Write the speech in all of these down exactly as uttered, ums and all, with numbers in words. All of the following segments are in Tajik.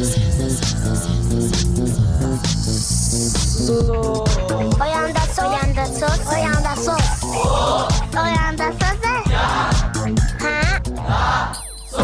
Oyanda sos, oyanda sos, oyanda sos, oyanda sosه. ها؟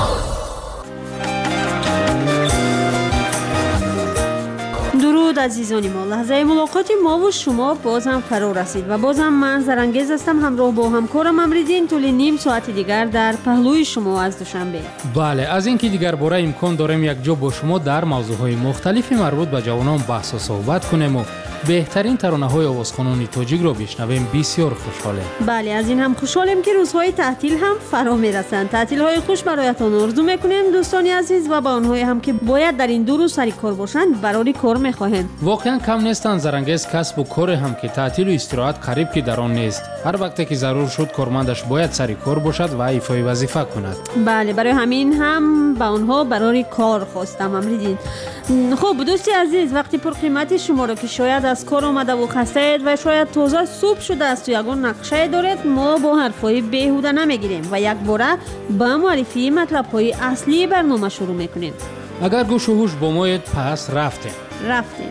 درود عزیزان ما، لحظه ملاقات ما و شما باز هم فرا رسید و باز هم من زرنگیز هستم همراه با همکارم امریدین طول نیم ساعت دیگر در پهلوی شما از دوشنبه. بله، از اینکه دیگر باره امکان داریم یک جا با شما در موضوعهای مختلفی مربوط به جوانان بحث و صحبت کنیم و بهترین ترانه‌های آوازخوانان تاجیک رو بشنویم. بسیار خوشحالیم. بله، از این هم خوشحالیم که روزهای تعطیل هم فرا میرسند. تعطیل‌های خوش برایتان آرزو میکنیم دوستان عزیز و با آنهایی هم که باید در این دو روز سر کار باشند برای کار میخواهند. واقعا کم نیستند زرنگیز کسب و کار هم که تعطیل و استراحت قریب که در آن نیست. هر وقتی که ضرور شد کارمندش باید سر کار باشد و ایفای وظیفه کند. بله، برای همین هم با آنها برای کار خواستم امریدین. خب دوستی عزیز، وقتی پر قیمتی شما را که شاید از کار آمده و خسته اید و شاید تازه صبح شده است و یگان نقشه دارید، ما با حرفای بیهوده نمیگیریم و یک باره با معرفی مطلب‌های اصلی برنامه شروع میکنیم. اگر گوش و هوش با مایید پس رفتیم. رفتیم.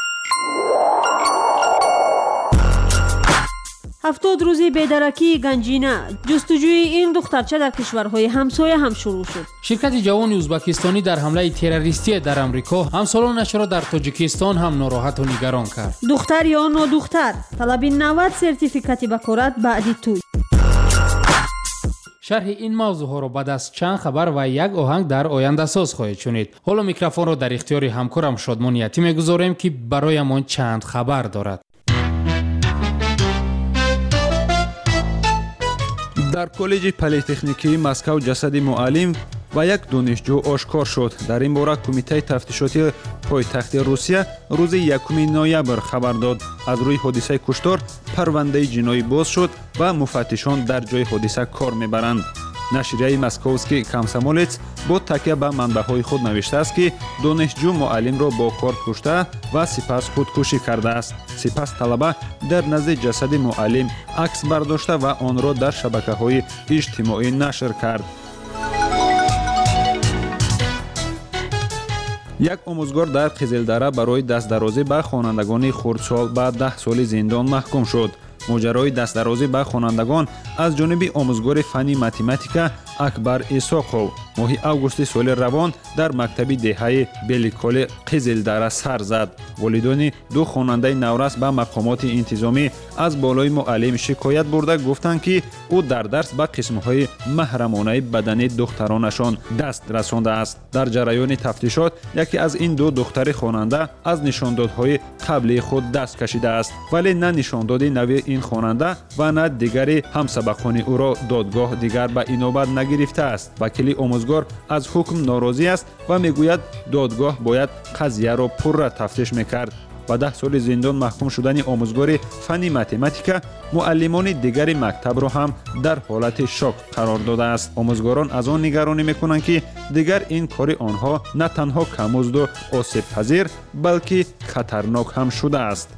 هفتاد روزی بی‌درکی گنجینه، جستجوی این دخترچه در کشورهای همسایه هم شروع شد. شرکت جوان ازبکستانی در حمله تروریستی در امریکا همسالانش را در تاجیکستان هم ناراحت و نگران کرد. دختر یا نادختر، طلب نود سرتیفیکت بکارت بعدی توی. شرح این موضوع ها را بعد از چند خبر و یک آهنگ در آینده ساز خواهید شنید. حالا میکروفون را در اختیار همکارم شادمان یتی میگذاریم که برایمان چند خبر دارد. در کالج پلیتکنیکی مسکو جسد معلم و یک دانشجو آشکار شد. در این باره کمیته تفتیشاتی پایتخت روسیه روز یکم نوامبر خبر داد. از روی حادثه کشتار پرونده جنایی باز شد و مفتشان در جای حادثه کار میبرند. نشریه مسکووسکی کامسомолец با تکیه به منبع‌های خود نوشته است که دانشجو معلم را با کار کشته و سپس خودکشی کرده است. سپس طلبه در نزد جسد معلم عکس برداشته و آن را در شبکه‌های اجتماعی نشر کرد. یک آموزگار در قزلدره برای دستدرازی به خوانندگان خردسال به ده سال زندان محکوم شد. ماجرای دستدرازی به خوانندگان از جانب آموزگار فنی متماتیکا اکبر اسحاقov ماهی اوگوست سال روان در مکتب دهه بلیکال قزلدره سر زد. والدان دو خواننده نورس به مقامات انتظامی از بالای معلم شکایت برده گفتند که او در درس به قسم‌های محرمانه بدنی دخترانشان دست رسانده است. در جریان تفتیشات یکی از این دو دختر خواننده از نشاندادهای قبلی خود دست کشیده است، ولی نه نشانداد نوی این خواننده و نه دیگری همسبقان او را دادگاه دیگر به اینابت نگرفته است. وکیل آموزگار از حکم ناراضی است و میگوید دادگاه باید قضیه را پررا تفتیش میکرد. و ده سال زندان محکوم شدن آموزگار فنی متماتیکا معلمان دیگر مکتب را هم در حالت شوک قرار داده است. آموزگاران از آن نگرانی میکنند که دیگر این کار آنها نه تنها کمزد و آسیب پذیر بلکه خطرناک هم شده است.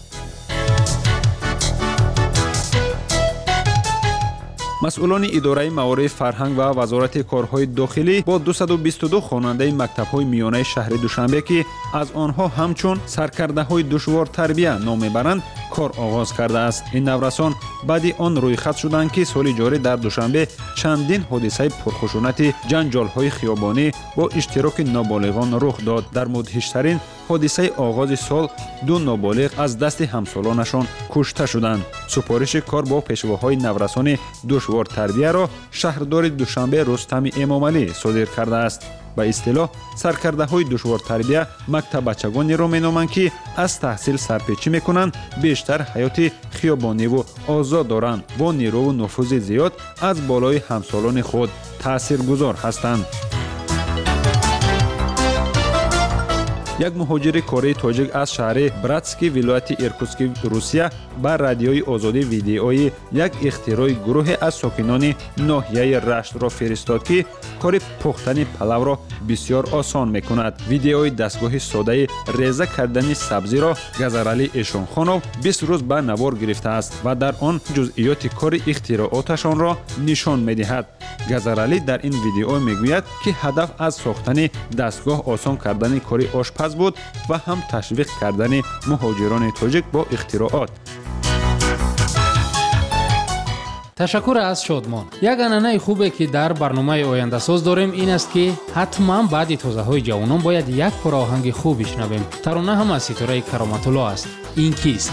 مسئولان اداره معارف فرهنگ و وزارت کارهای داخلی با دویست و بیست و دو خواننده مکتب‌های میانه شهر دوشنبه که از آنها همچون سرکرده‌های دشوار تربیه نام میبرند کار آغاز کرده است. این نورسان بعد آن رویخط شدند که سال جاری در دوشنبه چندین حادثه پرخشونت جنجال‌های خیابانی با اشتراک نابالغان رخ داد. در مدهش‌ترین حادثه آغاز سال دو نابالغ از دست همسالانشان کشته شدند. سپارش کار با پیشواهای نورسان دشوار تربیه را شهردار دوشنبه رستم امامعلی صادر کرده است. به اصطلاح سرکرده‌های دشوار تربیه مکتب بچگانی را مینامند که از تحصیل سرپیچی میکنند، بیشتر حیات خیابانی و آزاد دارند، با نیرو و نفوذ زیاد از بالای همسالان خود تاثیرگذار هستند. یک مهاجر کره تاجیک از شهر براتسکی ولایت ایرکوتسک روسیه با رادیوی آزادی ویدیوی یک اختراع گروه از ساکنان ناحیه رشت را فرستاد که کار پختن پلو را بسیار آسان میکند. ویدیوی دستگاه ساده ریزه کردن سبزی را گزارعلی اشونخانov بیست روز به نوار گرفته است و در آن جزئیات کار اختراعاتشان را نشان میدهد. گزارعلی در این ویدیو میگوید که هدف از ساختن دستگاه آسان کردن کار آشپز بود و هم تشویق کردن مهاجران تاجیک با اختراعات. تشکر از شادمان. یک انانه خوبه که در برنامه آینده ساز داریم این است که حتما بعد توزه های جوانان باید یک پر آهنگ خوب بشنویم. ترانه هم از ستاره کرامت الله است. این کیست؟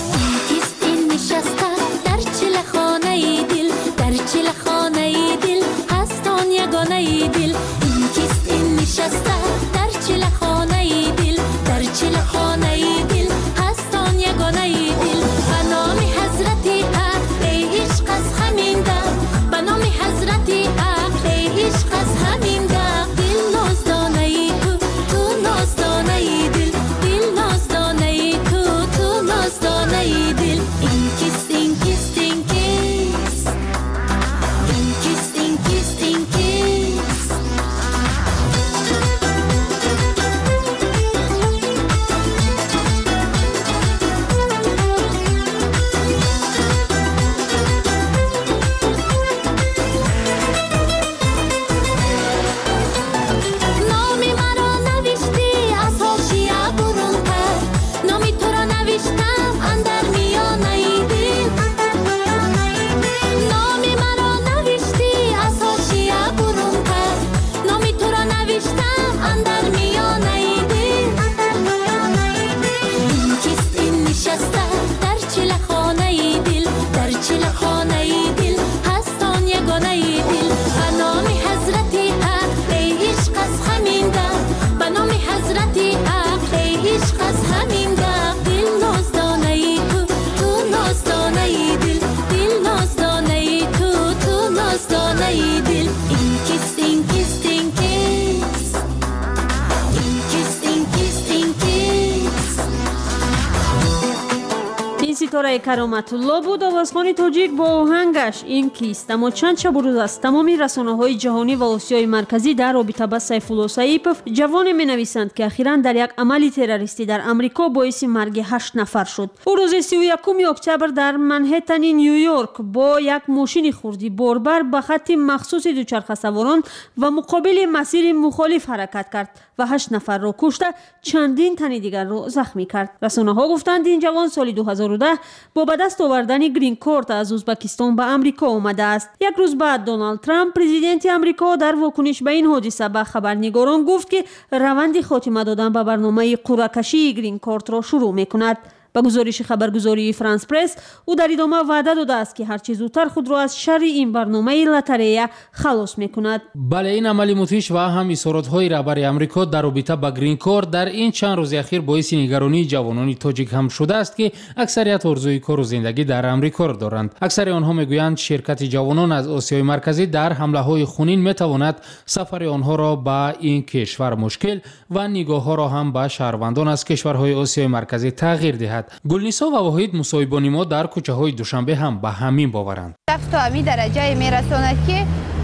ستاره کرامت الله بود. آوازخوان تاجیک با آهنگش این کیست. اما چند شب و روز از تمامی رسانه‌های جهانی و آسیای مرکزی در رابطه با سیف‌الله سایپوف جوان می‌نویسند که اخیراً در یک عمل تروریستی در آمریکا باعث مرگ هشت نفر شد. او روز سی و یکم اکتبر در منهتن نیویورک با یک ماشین خردی باربر به خط مخصوص دوچرخه سواران و مقابل مسیر مخالف حرکت کرد و هشت نفر را کشته چندین تن دیگر را زخمی کرد. رسانه‌ها گفتند این جوان سال دو هزار و ده با به دست آوردن گرین کارت از ازبکستان به آمریکا آمده است. یک روز بعد دونالد ترامپ پرزیدنت آمریکا در واکنش به این حادثه به خبرنگاران گفت که روند خاتمه دادن به برنامه قرعه‌کشی گرین کارت را شروع می‌کند. با گزارش خبرگزاری فرانس پرس او در ادامه وعده داده است که هرچه زودتر خود را از شر این برنامه لاتاریه خلاص میکند. بله، این عملی مدهش و هم اظهارات‌های رهبر آمریکا در رابطه با گرین کارت در این چند روز اخیر باعث نگرانی جوانان تاجیک هم شده است که اکثریت آرزوی کار و زندگی در آمریکا را دارند. اکثر آنها میگویند شرکت جوانان از آسیای مرکزی در حمله‌های خونین میتواند سفر آنها را به این کشور مشکل و نگاه‌ها را هم به شهروندان از کشورهای آسیای مرکزی تغییر دهد. گلنیسا و واحد مصاحبانی ما در کوچه های دوشنبه هم به همین باورند. رفت تا همین درجه میرساند که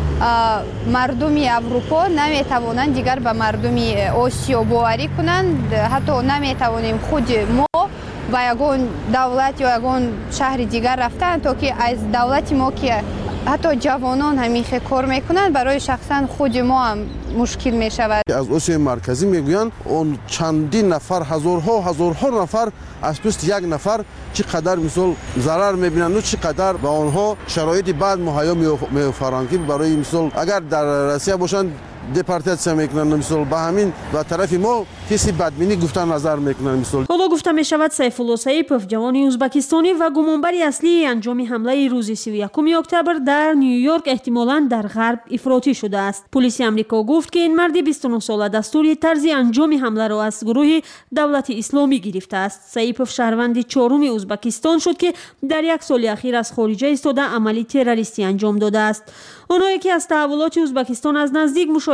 مردم اروپا نمیتوانند دیگر به مردم آسیا باوری کنند. حتی نمیتوانیم خود ما و یگان دولت یا یگان شهر دیگر رفتن تا که از دولت ما که حتی جوانان همیشه کار میکنند برای شخصا خود ما هم مشکل می شود. از آسیای مرکزی میگویند اون چندین نفر هزارها هزارها نفر از پشت یک نفر چقدر مثال ضرر میبینند و چقدر به آنها شرایط بعد مهیا میفرمایند که برای مثال اگر در روسیه باشند دپارتاسیون میکنند مثال به همین و طرف ما کسی بدبینی گفتن نظر میکنند مثال. حالا گفته می شود سیف‌الله سایپوف جوان ازبکستانی و گمانبر اصلی انجام حمله روز سی و یکم اکتبر در نیویورک احتمالاً در غرب افراطی شده است. پلیس آمریکا گفت که این مرد بیست و نه ساله دستور طرز انجام حمله را از گروه دولت اسلامی گرفته است. سایپوف شهروند چهارم ازبکستان شد که در یک سال اخیر از خارج ایستاده عملی تروریستی انجام داده است. آنهایی که از تحولات ازبکستان از نزدیک مشاهده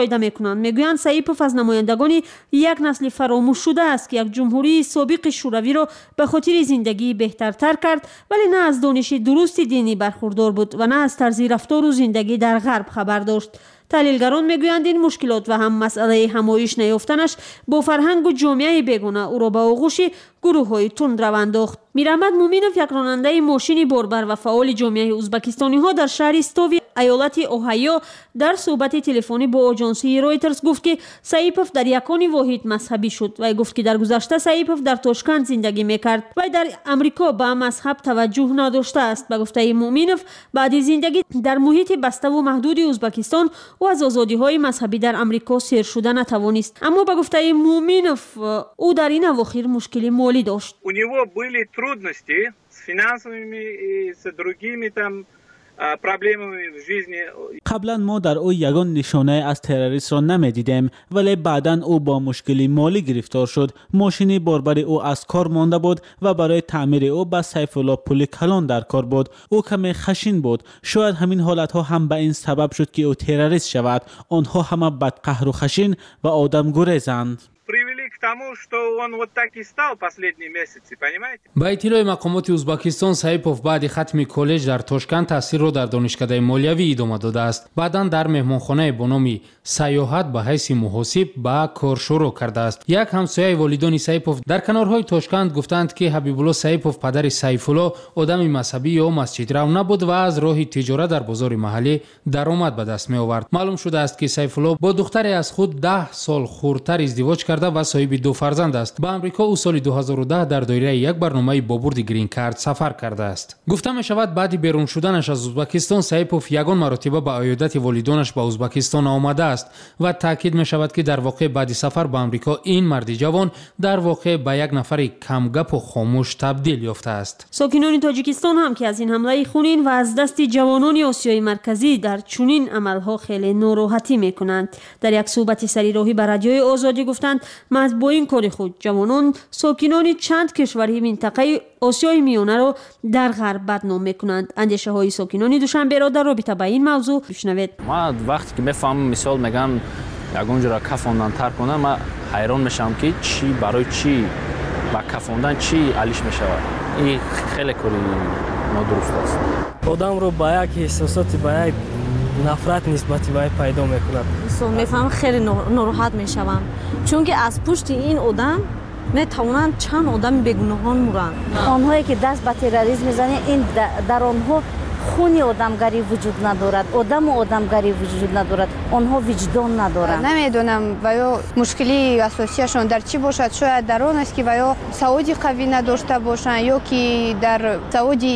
мушоҳида мекунанд. мегӯянд Саипов аз намояндагони як насли фаромӯшшуда аст ки як ҷумҳурии собиқи шӯравиро ба хотири зиндагии беҳтартар кард, вале на аз дониши дурусти динӣ бархурдор буд ва на аз тарзи рафтору зиндагӣ дар ғарб хабар дошт. таҳлилгарон мегӯянд ин мушкилот ва ҳам масъалаи ҳамоиш наёфтанаш бо фарҳангу ҷомеаи бегона ӯро ба оғӯши гурӯҳҳои тундраванд андохт. Мираҳмад Муминов, як ронандаи мошини борбар ва фаъоли ҷомеаи узбекистониҳо дар шаҳри Стови, аёлати Оҳайо, дар суҳбати телефонӣ бо оҷонсии Reuters гуфт, ки Саипов дар якони воҳид мазҳабӣ шуд. Вай гуфт, ки дар гузашта Саипов дар Тошканд зиндагӣ мекард. Вай дар Амрико ба мазҳаб таваҷҷӯҳ надоштааст. Ба гуфтаи Муминов, баъди зиндагӣ дар муҳити баставу маҳдуди Узбекистон ӯ аз озодиҳои мазҳабӣ дар Амрико сер шуда натавонист. Аммо ба гуфтаи Муминов, ӯ дар ин авохир мушкили молӣ дошт. У него были трудности с финансовыми и с другими там проблемами в жизни. قبلا ما در او یگان نشانه از تروریست را نمیدیدیم، ولی بعدا او با مشکلی مالی گرفتار شد. ماشین باربر او از کار مانده بود و برای تعمیر او به سیف الله پول کلان در کار بود. او کمی خشین بود. شاید همین حالت ها هم به این سبب شد که او تروریست شود. آنها همه بدقهر و خشین و آدم گریزند. Привели к тому, что он вот так и стал последние месяцы, понимаете? ба иттилои мақомоти Узбекистон, Саипов баъди хатми коллеҷ дар Тошканд таҳсилро дар донишкадаи молиявӣ идома додааст. баъдан дар меҳмонхонае бо номи Сайёҳат ба ҳайси муҳосиб ба кор шурӯъ кардааст. як ҳамсояи волидони Саипов дар канорҳои Тошканд гуфтанд, ки Ҳабибулло Саипов, падари Сайфулло, одами мазҳабӣ ё масҷидрав набуд ва аз роҳи тиҷорат дар бозори маҳаллӣ даромад ба даст меовард. маълум шудааст, ки Сайфулло бо духтаре аз худ даҳ сол хурдтар издивоҷ карда ва соҳиби ду фарзанд аст. ба Амрико ӯ соли ду ҳазору даҳ дар доираи як барномаи бобурди грин кард сафар кардааст. гуфта мешавад, баъди берун шуданаш аз Узбекистон, Саипов ягон маротиба ба оёдати волидонаш ба Узбекистон омадааст ва таъкид мешавад, ки дар воқеъ баъди сафар ба Амрико ин марди ҷавон дар воқеъ ба як нафари камгапу хомӯш табдил ёфтааст. сокинони Тоҷикистон ҳам ки аз ин ҳамлаи хунин ва аз дасти ҷавонони Осиёи марказӣ дар чунин амалҳо хеле нороҳатӣ мекунанд. дар як суҳбати сарироҳӣ ба радиои Озодӣ гуфтанд, маҳз бо ин кори худ ҷавонон сокинони чанд кишвари минтақаи Осиёи миёнаро дар ғарб бадном мекунанд. андешаҳои сокинони Душанберо дар робита ба ин мавзӯъ бишнавед. ман вақте ки мефаҳмам, мисол меган ягон ҷоро кафондан тарк кунам, ман ҳайрон мешавам, ки чӣ барои чӣ ба кафондан чӣ алиш мешавад. ин хеле кори нодуруст аст. одамро ба як эҳсосоти ба як нафрат нисбати вай пайдо мекунад. мефаҳмам, хеле нороҳат мешавам, чунки аз пушти ин одам метавонанд чанд одами бегуноҳон муранд. онҳое ки даст ба терроризм мезананд, ин дар онҳо хуни одамгарӣ вуҷуд надорад, одаму одамгарӣ вуҷуд надорад, онҳо виҷдон надоранд. намедонам ваё мушкили асосияшон дар чӣ бошад. шояд дар он аст, ки ваё саводи қавӣ надошта бошанд ё ки дар саводи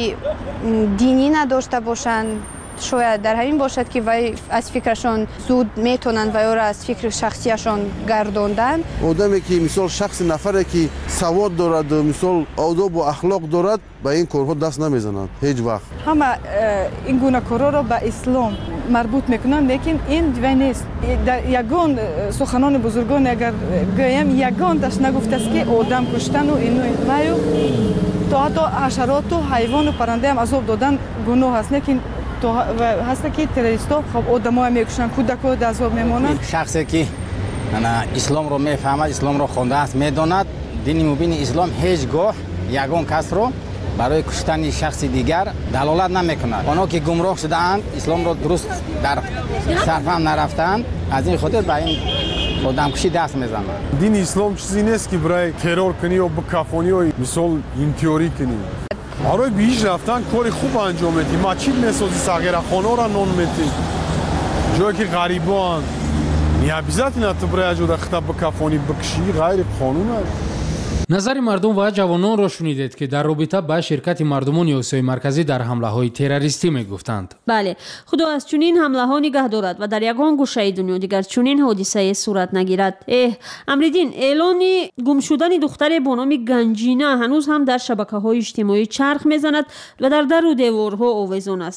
динӣ надошта бошанд. шояд дар ҳамин бошад, ки вай аз фикрашон зуд метонанд ваёро аз фикри шахсияшон гардондан. одаме ки мисол шахси нафаре ки савод дорад, мисол одобу ахлоқ дорад, ба ин корҳо даст намезананд ҳеҷ вақт. ҳама ин гуна корҳоро ба ислом марбут мекунанд, лекин ин дивай нест. ягон суханони бузургон агар гӯям, ягонташ нагуфтааст, ки одам куштану ину ваю то ҳатто ҳашароту ҳайвону паррандаам азоб додан гуноҳ аст. лекин ҳаста ки террористо хоб одамоа мекушанд, кӯдако дазоб мемонанд. шахсе ки исломро мефаҳмад, исломро хондааст, медонад, дини мубини ислом ҳеҷ гоҳ ягон касро барои куштани шахси дигар далолат намекунад. онҳо ки гумроҳ шудаанд, исломро дуруст дар сарфаҳм нарафтаанд, аз ин хотир ба ин одамкушӣ даст мезананд. дини ислом чизе нест ки барои террор кунӣ ё бикафонӣ ё мисол интиёрӣ кунӣ. барои бииш рафтан кори хуб анҷом медиҳӣ. масҷид месозӣ, сағирахонаро нон медиҳӣ, ҷое ки ғарибоанд. не обязательно ту барои аҷода хита бикафонӣ бикушӣ ғайри қонун аст. назари мардум ва ҷавононро шунидед, ки дар робита ба ширкати мардумони Осиёи марказӣ дар ҳамлаҳои террористӣ мегуфтанд. бале, худо аз чунин ҳамлаҳо нигаҳ дорад ва дар ягон гӯшаи дунё дигар чунин ҳодисае сурат нагирад. эҳ Амриддин, эълони гумшудани духтаре бо номи Ганҷина ҳанӯз ҳам дар шабакаҳои иҷтимоӣ чарх мезанад ва дар дару деворҳо овезон аст.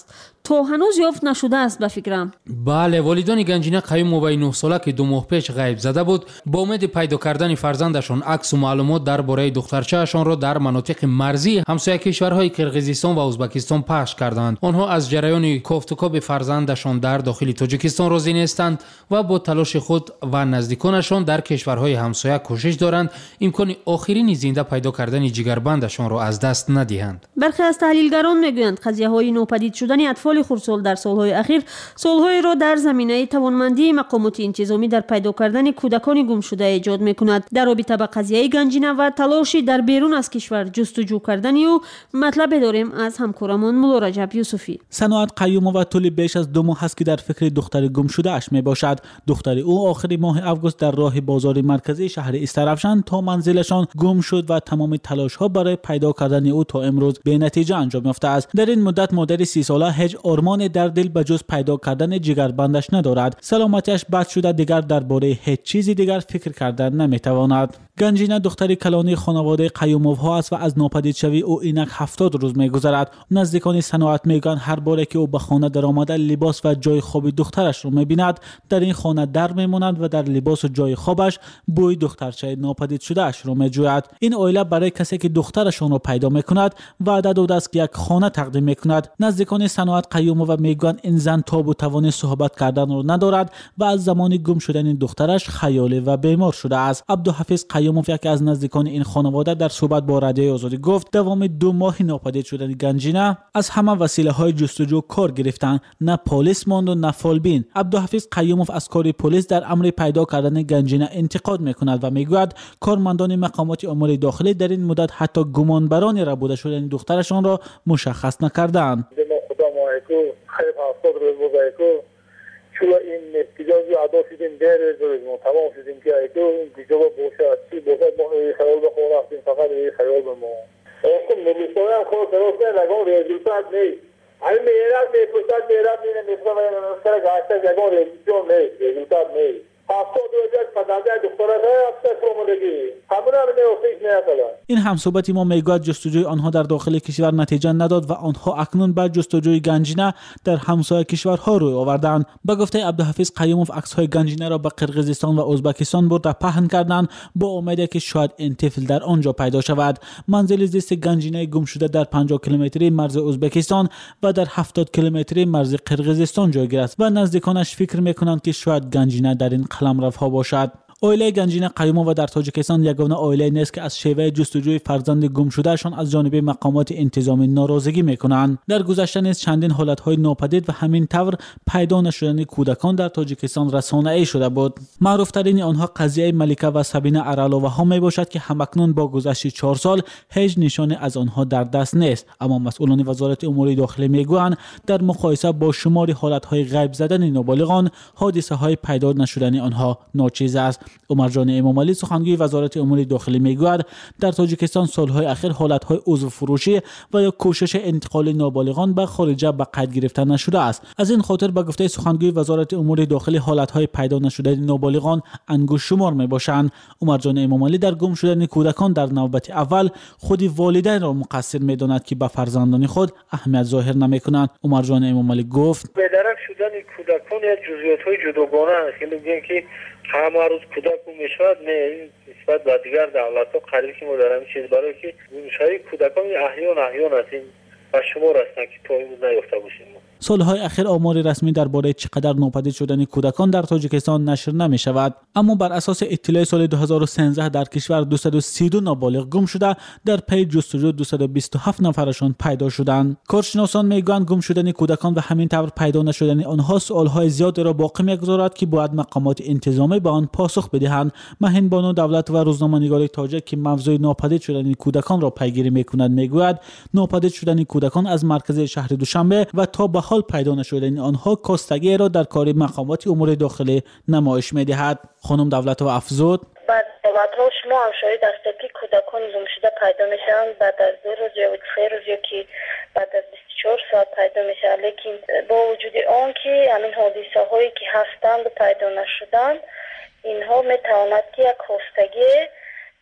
تا هنوز یافت نشده است به فکرم. بله، والدان گنجینه قیومووی نه ساله که دو ماه پیش غیب زده بود با امید پیدا کردن فرزندشان عکس و معلومات درباره دخترچه‌شان را در مناطق مرزی همسایه کشورهای کرغیزستان و ازبکستان پخش کردند. آنها از جریان کوفتکاب فرزندشان در داخل تاجیکستان راضی نیستند و با تلاش خود و نزدیکانشان در کشورهای همسایه کوشش دارند امکان آخرین زنده پیدا کردن جگربندشان را از دست ندهند. برخی از تحلیلگران میگویند قضیه‌های نوپدید شدن اطفال خردسال در سالهای اخیر سالهای را در زمینه توانمندی مقامات انتظامی در پیدا کردن کودکان گم شده ایجاد میکند. در رابطه با قضیه گنجینه و تلاشی در بیرون از کشور جستجو کردن او مطلب داریم از همکارمان مولا رجب یوسفی. صنوات قیومووا طول بیش از دو ماه است که در فکر دختر گم شده اش می باشد. دختر او آخر ماه آگوست در راه بازار مرکزی شهر استرافشان تا منزلشان گم شد و تمام تلاش ها برای پیدا کردن او تا امروز به نتیجه انجام یافته است. در این مدت مادر سی ساله هیچ آرمان در دل به جز پیدا کردن جگربندش ندارد. سلامتیش بد شده دیگر درباره هیچ چیزی دیگر فکر کردن نمیتواند. گنجینه دختری کلانی خانواده قیومووها است و از ناپدید شوی او اینک هفتاد روز میگذرد. نزدیکان صنوات میگن هر باره که او به خانه در آمده لباس و جای خواب دخترش رو میبیند در این خانه در میماند و در لباس و جای خوابش بوی دخترچه ناپدید شده اش رو میجوید. این عائله برای کسی که دخترشون رو پیدا میکند وعده داده است که یک خانه تقدیم میکند. نزدیکان صنوات قیومووا میگن این زن تاب و توان صحبت کردن رو ندارد و از زمان گم شدن دخترش خیالی و بیمار شده است. عبدالحفیظ قیومووا که از نزدیکان این خانواده در صحبت با رادیوی آزادی گفت دوام دو ماه ناپدید شدن گنجینه از همه وسیله های جستجو کار گرفتن، نه پلیس ماند و نه فالبین. عبدالحفیظ قیومووا از کار پلیس در امر پیدا کردن گنجینه انتقاد میکند و میگوید کارمندان مقامات امور داخلی در این مدت حتی گمانبران ربوده شدن دخترشان را مشخص نکردند. چون این نتیجه ادا شدیم در روز ما تمام شدیم که ایتو این دیگه باشد چی باشد ما خیال به خود رفتیم فقط این خیال به ما اصلا ملیسای هم خود درست نه لگان ریزیلتات نیست همین میرد میپرسد میرد اینه میپرسد نمسکر گاشته لگان ریزیلتون نیست ریزیلتات نیست هفتاد و یک پدرده دختره هفته فرمولگی همون هم نیوفیش نیاکلن. این همصحبتی ما میگوید جستجوی آنها در داخل کشور نتیجه نداد و آنها اکنون بعد جستجوی گنجینه در همسایه کشورها روی آوردند. به گفته عبدالحفیظ قیومووا عکس‌های گنجینه را به قرقیزستان و ازبکستان برده پهن کردند با امید که شاید این طفل در آنجا پیدا شود. منزل زیست گنجینه گم شده در پنجاه کیلومتری مرز ازبکستان و در هفتاد کیلومتری مرز قرقیزستان جایگیر است و نزدیکانش فکر میکنند که شاید گنجینه در این قلمروها باشد. عائله گنجینه قیومووا در تاجیکستان یگانه عائله نیست که از شیوه جستجوی فرزند گم شدهشان از جانب مقامات انتظامی ناراضگی میکنند. در گذشته نیز چندین حالتهای ناپدید و همین طور پیدا نشدن کودکان در تاجیکستان رسانه‌ای شده بود. معروف ترین آنها قضیه ملیکه و سبینه ارالووا ها می باشد که همکنون با گذشت چهار سال هیچ نشانه از آنها در دست نیست، اما مسئولان وزارت امور داخلی میگویند در مقایسه با شمار حالتهای غیب زدن نابالغان حادثه های پیدا نشدن آنها ناچیز است. عمر جان امامعلی سخنگوی وزارت امور داخلی میگوید در تاجیکستان سالهای اخیر حالتهای عضو فروشی و یا کوشش انتقال نابالغان به خارج به قید گرفتن نشده است. از این خاطر به گفته سخنگوی وزارت امور داخلی حالتهای پیدا نشده نابالغان انگشت شمار میباشند. عمر جان امامعلی در گم شدن کودکان در نوبت اول خود والدین را مقصر میداند که به فرزندان خود اهمیت ظاهر نمیکنند. عمر جان امامعلی گفت بدرک شدن کودکان یک جزئیات‌های جداگانه است که میگن که همه روز کودک میشود نه نسبت به دیگر دولت‌ها قریب که ما داریم چیز برای که گمشدگی کودکان احیان احیان است و شمار هستند که تا امروز نیافته باشیم. سالهای اخیر آمار رسمی درباره چقدر ناپدید شدن کودکان در تاجیکستان نشر نمی شود، اما بر اساس اطلاع سال دو هزار و سیزده در کشور دویست و سی و دو نابالغ گم شده در پی جستجو دویست و بیست و هفت نفرشان پیدا شدند. کارشناسان میگویند گم شدن کودکان و همین طور پیدا نشدن آنها سوالهای زیادی را باقی میگذارد که باید مقامات انتظامی به آن پاسخ بدهند. مهین بانو دولت و روزنامه‌نگار تاجیک که موضوع ناپدید شدن کودکان را پیگیری میکند میگوید ناپدید شدن کودکان از مرکز شهر دوشنبه و تا به حال پیدا نشدن آنها کاستگی را در کار مقامات امور داخلی نمایش می‌دهد. خانم دولت و افزود بعد بابت شما هم شاید هستید که کودکان گم شده پیدا میشن بعد از دو روز یا سه روز یا که بعد از بیست و چهار ساعت پیدا میشه، لیکن با وجود آن که همین حادثه هایی که هستند و پیدا نشدن اینها میتواند که یک خستگی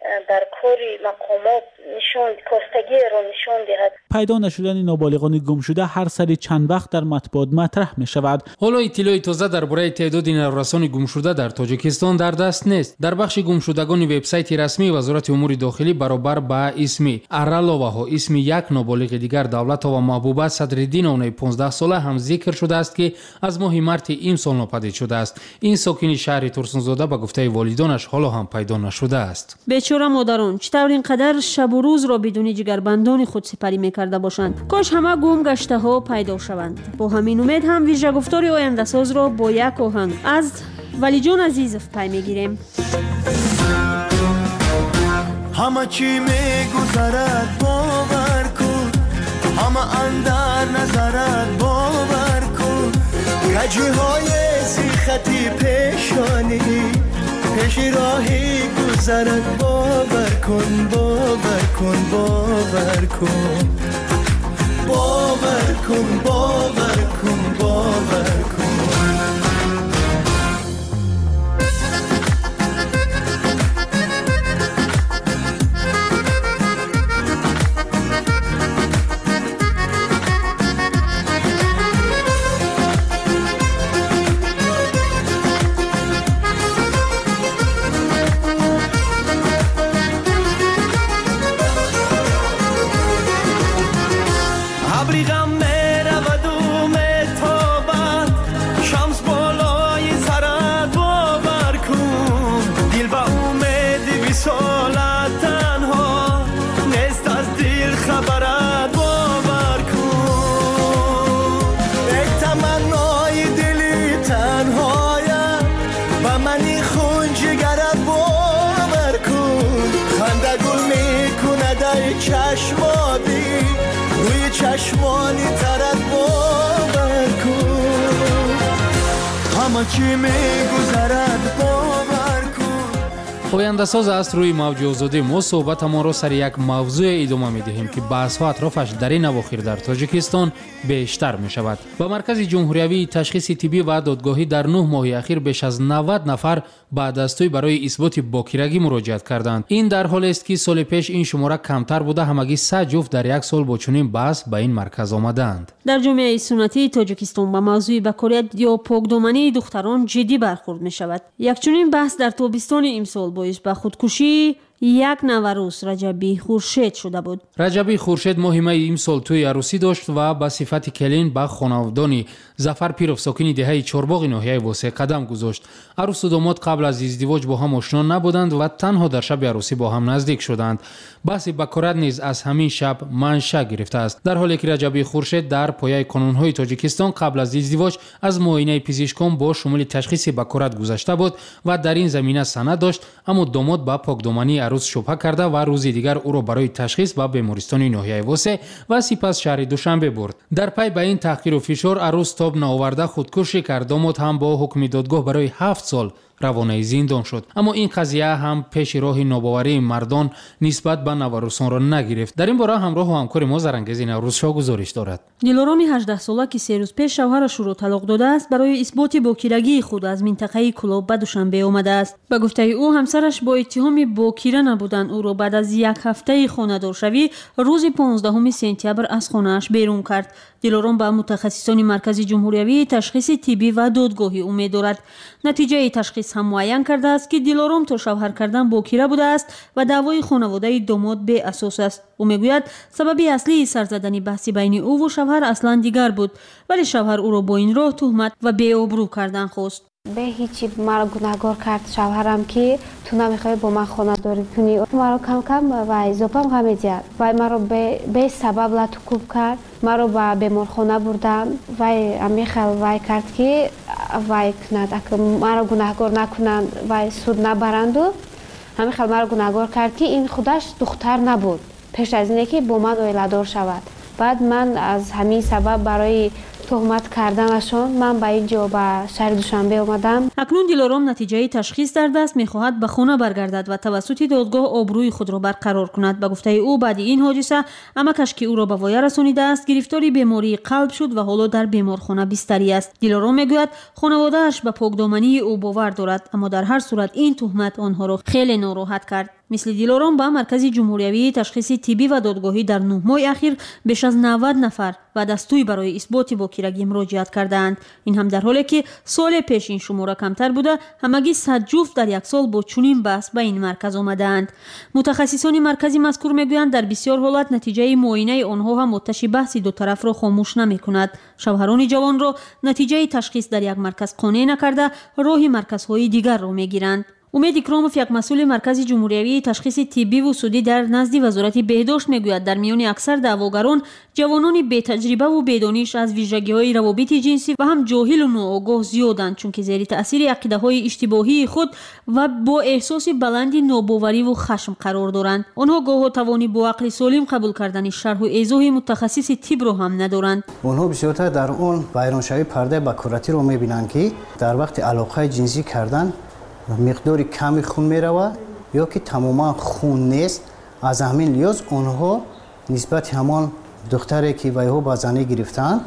در کاری مقامات نشان کاستگی را نشان دهد. پیدا نشدن نابالغان گم شده هر سری چند وقت در مطبوعات مطرح می شود. حالا اطلاع تازه درباره تعداد نورسان گم شده در تاجیکستان در دست نیست. در بخش گم شدگان وبسایت رسمی وزارت امور داخلی برابر با اسم ارالووا و اسم یک نابالغ دیگر دولت و محبوبه صدرالدین اونای پانزده ساله هم ذکر شده است که از ماه مارس این سال ناپدید شده است. این ساکن شهر ترسونزاده به گفته والدانش حالا هم پیدا نشده است. بیچاره مادران چطور اینقدر شب و روز را بدون جگربندان خود سپری میکرده باشند. کاش همه گم گشته ها پیدا شوند. با همین امید هم ویژه گفتار آینده ساز را با یک آهنگ از ولی جان عزیز پی میگیریم. همه چی میگذرد باور کن، همه اندر نظرت باور کن، گجی های زیختی پیشانی پیش راهی گذرد باور کن باور کن باور کن باور کن باور کن باور کن. چشمانی روی چشمانی ترد باور کن، همه چی میگذرد باور کن. آینده ساز است روی موج آزادی ما صحبت ما را سر یک موضوع ادامه می دهیم که بحث ها اطرافش در این اواخر در تاجیکستان بیشتر می شود. با مرکز جمهوریوی تشخیص طبی و دادگاهی در نه ماه اخیر بیش از نود نفر با دستوی برای اثبات باکیرگی مراجعت کردند. این در حالی است که سال پیش این شماره کمتر بوده همگی سه جفت در یک سال با چنین بحث به این مرکز آمدند. در جامعه سنتی تاجیکستان با موضوع بکاریت یا پاکدامنی دختران جدی برخورد می شود. یک چنین بحث در تابستان امسال باعث به خودکشی یک نوروز رجبی خورشید شده بود. رجبی خورشید ماه می امسال توی عروسی داشت و با صفت کلین به خانوادانی ظفر پیروف ساکن دهه چهارباغ ناحیه واسه قدم گذاشت. عروس و داماد قبل از ازدواج با هم آشنا نبودند و تنها در شب عروسی با هم نزدیک شدند. بحث بکارت نیز از همین شب منشأ گرفته است. در حالی که رجبی خورشید در پایه قانون‌های تاجیکستان قبل از ازدواج از معاینه پزشکان با شمول تشخیص بکارت گذشته بود و در این زمینه سند داشت، اما داماد با پاکدامنی عروس شبهه کرده و روزی دیگر او را برای تشخیص به بیمارستان ناحیه واسه و سپس شهر دوشنبه برد. در پی به این تحقیر و فشار عروس تاب ناآورده خودکشی کرد. داماد هم با حکم دادگاه برای هفت سال روانه زندان شد. اما این قضیه هم پیش راه ناباوری مردان نسبت به نوروسان را نگرفت. در این باره همراه و همکار ما زرانگیز نوروز شاه گزارش دارد. دلارامی هجده ساله که سه روز پیش شوهرش را طلاق داده است برای اثبات باکیرگی خود از منطقه کلاب به دوشنبه آمده است. به گفته او همسرش با اتهام باکیره نبودن او را بعد از یک هفته خانه‌دارشوی روز پانزدهم سپتامبر از خانه‌اش بیرون کرد. دلارام به متخصصان مرکز جمهوریوی تشخیص طبی و دادگاهی امید دارد. نتیجه تشخیص هم معین کرده است که دلارام تا شوهر کردن باکیره بوده است و دعوای خانواده داماد به اساس است. او میگوید سبب اصلی سر زدن بحث بین او و شوهر اصلا دیگر بود، ولی شوهر او را با این راه تهمت و بی‌آبرو کردن خواست. به هیچی مرا گناهگار کرد شوهرم که تو نمیخوای با من خانه داری کنی. مرا کم کم و اضافه هم می‌زد و مرا به به سبب لطکوب کرد. مرا به بیمارخانه بردن و امیخل وای کرد که وای کند که مرا گناهگار نکنند و سود نبرند. و امیخل مرا گناهگار کرد که این خودش دختر نبود پیش از اینکه که با من اویلادار شود. بعد من از همین سبب برای تهمت کردنشان من به اینجا به شهر دوشنبه آمدم. اکنون دلارام نتیجه تشخیص در دست میخواهد به خانه برگردد و توسط دادگاه آبروی خود را برقرار کند. به گفته او بعد این حادثه عمکش که او را به وای رسانیده است گرفتاری بیماری قلب شد و حالا در بیمارخانه بستری است. دلارام میگوید خانواده‌اش به پاکدامنی او باور دارد، اما در هر صورت این تهمت آنها را خیلی ناراحت کرد. мисли дилором ба маркази ҷумҳуриявии ташхиси тиббӣ ва додгоҳӣ дар нӯҳ моҳи ахир беш аз навад нафар ба дастӯй барои исботи бокирагӣ муроҷиат кардаанд. ин ҳам дар ҳоле ки соли пеш ин шумора камтар буда ҳамагӣ сад ҷуфт дар як сол бо чунин баҳс ба ин марказ омадаанд. мутахассисони маркази мазкур мегӯянд дар бисёр ҳолат натиҷаи муоинаи онҳо ҳам оташи баҳси дутарафро хомӯш намекунад. шавҳарони ҷавонро натиҷаи ташхис дар як марказ қонеъ накарда роҳи марказҳои дигарро мегиранд. умед икромов, як масъули маркази ҷумҳуриявии ташхиси тиббиву судӣ дар назди вазорати беҳдошт мегӯяд, дар миёни аксар даъвогарон ҷавонони бетаҷрибаву бедониш аз вижагиҳои равобити ҷинсӣ ва ҳам ҷоҳилу ноогоҳ зиёданд, чунки зери таъсири ақидаҳои иштибоҳии худ ва бо эҳсоси баланди нобовариву хашм қарор доранд. онҳо гоҳо тавони бо ақли солим қабул кардани шарҳу эзоҳи мутахассиси тибро ҳам надоранд. онҳо бисёртар дар он вайроншавии пардаи бакуратиро мебинанд, ки дар вақти алоқаи ҷинсӣ кардан миқдори ками хун меравад ё ки тамоман хун нест. аз ҳамин лиёз онҳо нисбати ҳамон духтаре ки вайҳо ба занӣ гирифтаанд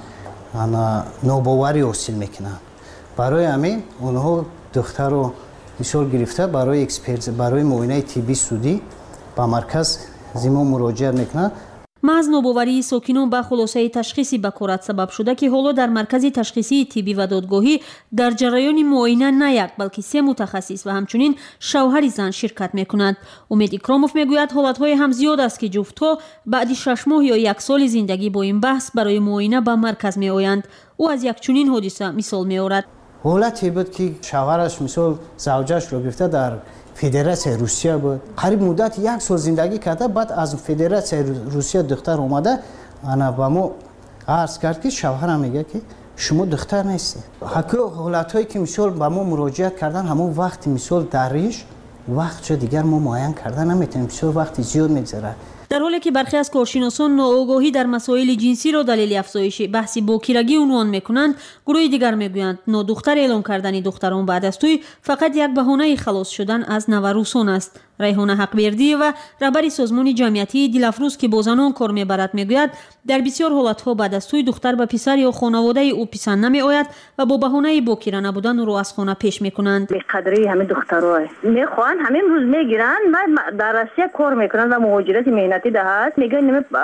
нобоварӣ ҳосил мекунанд. барои ҳамин онҳо духтарро мисол гирифта барои эксперт барои муоинаи тиббии судӣ ба марказ зимо муроҷиат мекунанд. маҳз нобоварии сокинон ба хулосаи ташхиси бакорат сабаб шуда, ки ҳоло дар маркази ташхисии тиббӣ ва додгоҳӣ дар ҷараёни муоина на як, балки се мутахассис ва ҳамчунин шавҳари зан ширкат мекунанд. умед икромов мегӯяд, ҳолатҳое ҳам зиёд аст, ки ҷуфтҳо баъди шаш моҳ ё як соли зиндагӣ бо ин баҳс барои муоина ба марказ меоянд. ӯ аз як чунин ҳодиса мисол меорад. ҳолате буд, ки шавҳараш мисол завҷашро гирифта дар федератсияи русия буд, қариб муддати як сол зиндагӣ карда, баъд аз федератсияи русия духтар омада ана ба мо арз кард, ки шавҳарам мегӯяд, ки шумо духтар нестед. ҳаку ҳолатҳое ки мисол ба мо муроҷиат кардан ҳамон вақти мисол дар риш вақтшо дигар мо муайян карда наметавонем, бисёр вақти зиёд мегзарад. дар ҳоле ки бархе аз коршиносон ноогоҳӣ дар масоили ҷинсиро далели афзоиши баҳси бокирагӣ унвон мекунанд, гурӯҳи дигар мегӯянд нодухтар эълон кардани духтарон баъд аз тӯй фақат як баҳонаи халос шудан аз наварусон аст. райҳона ҳақбердиева, раҳбари созмони ҷамъиятии дилафрӯз, ки бо занон кор мебарад, мегӯяд, дар бисёр ҳолатҳо баъд аз тӯй духтар ба писар ё хонаводаи ӯ писанд намеояд ва бо баҳонаи бокира набудан ӯро аз хона пеш мекунанд. беқадрии ҳамин духтаро мехоҳанд, ҳамин рӯз мегиранд, дар россия кор мекунанд ва муҳоҷирати меҳнатӣ даҳад, мегӯяд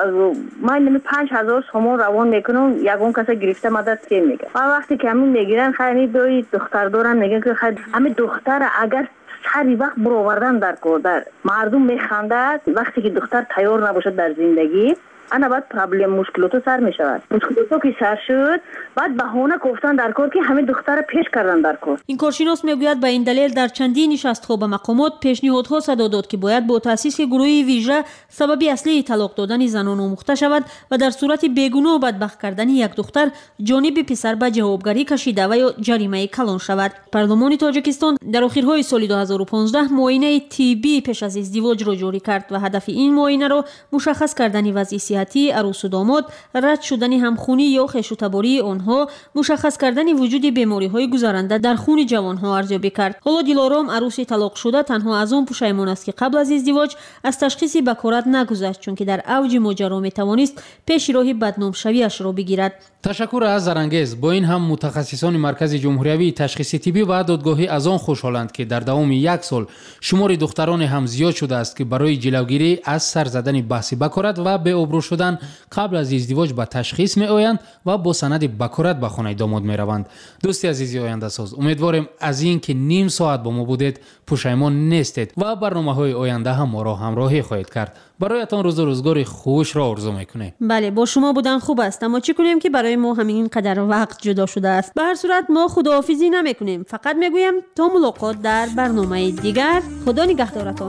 ман ними панҷ ҳазор сомон равон мекунам, ягон каса гирифта мадад ке мегӯяд. ва вақте ки ҳамин мегиранд, хайр бои духтар доранд, мегӯяд ки хайр ҳамин духтара агар ҳари вақт буровардан дар кор дар мардум механдад, вақте ки духтар тайёр набошад дар зиндагӣ, ана баъд проблем мушкилоту сар мешавад. мушкилото ки сар шуд, баъд баҳона кофтан дар кор, ки ҳамин духтара пеш кардан дар кор. ин коршинос мегӯяд, ба ин далел дар чандин нишастҳо ба мақомот пешниҳодҳо садо дод, ки бояд бо таъсиси гурӯҳи вижа сабаби аслии талоқ додани занон омӯхта шавад ва дар сурати бегуноҳ бадбахт кардани як духтар ҷониби писар ба ҷавобгарӣ кашида ва ё ҷаримаи калон шавад. парлумони тоҷикистон дар охирҳои соли ду ҳазору понздаҳ муоинаи тиббӣ пеш аз издивоҷро ҷорӣ кард ва ҳадафи ин муоинаро мушаххас кардани вазъи сиҳатии арӯсу домод, рад шудани ҳамхунӣ ё хешутабории онҳо, мушаххас кардани вуҷуди бемориҳои гузаранда дар хуни ҷавонҳо арзёбӣ кард. ҳоло дилором, арӯси талоқшуда, танҳо аз он пушаймон аст, ки қабл аз издивоҷ аз ташхиси бакорат нагузашт, чунки дар авҷи моҷаро метавонист пеши роҳи бадномшавиашро бигирад. ташаккур аз зарангез. бо ин ҳам мутахассисони маркази ҷумҳуриявии ташхиси тиббӣ ва додгоҳӣ аз он хушҳоланд, ки дар давоми як сол шумори духтароне ҳам зиёд шудааст, ки барои ҷилавгирӣ аз сар задани баҳси бакорат ва беобрӯ шудан қабл аз издивоҷ ба ташхис меоянд ва бо санади бакорат ба хонаи домод мераванд. дӯсти азизи ояндасоз, умедворем аз ин ки ним соат бо мо будед пушаймон нестед ва барномаҳои оянда ҳам моро ҳамроҳӣ хоҳед кард. бароятон рӯзу рӯзгори хушро орзу мекунем. бале, бо шумо будан хуб аст, аммо чӣ кунем, ки барои мо ҳамин қадар вақт ҷудо шудааст. ба ҳар сурат мо худоҳофизӣ намекунем, фақат мегӯем то мулоқот дар барномаи дигар. худо нигаҳдоратон.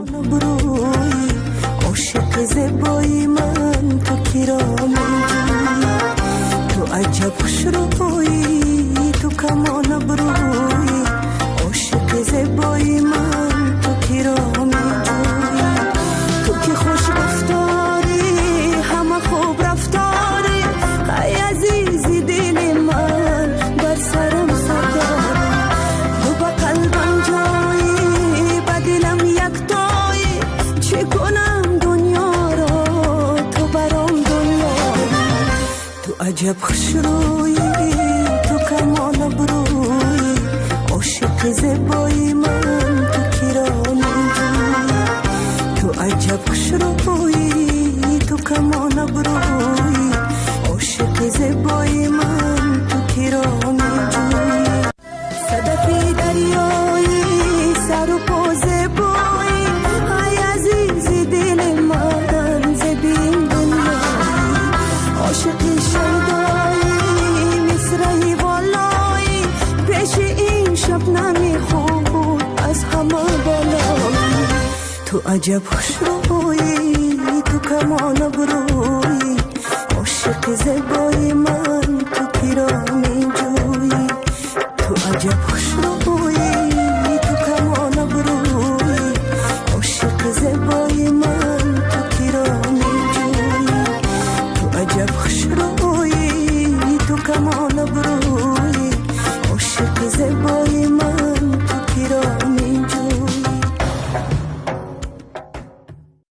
عاشق زیبایی من تو کرامی تو عجب خوش روی تو کمان بروی عاشق زیبایی من تو کرامی تو که خوش رفتاری همه خوب رفتاری ای عزیزی دل من بر سرم سرداری تو با قلبم جایی با دلم یک تایی چی کنم عجب خوش روی تو کمان بروی عاشق زیبایی من تو کرامی تو عجب خوشرویی تو کمان ابرویی عاشق زیبای من تو کرا میجویی صدفی دریایی سر و پا زیبایی ای عزیزی دل من زبین دنیایی عاشق شیدایی مصرعی والایی پیش این شبنمی خوب از همه بالایی تو عجب خوشرویی تو کمان ابرویی عاشق زیبای من تو کرا میجویی تو عجب خوشرویی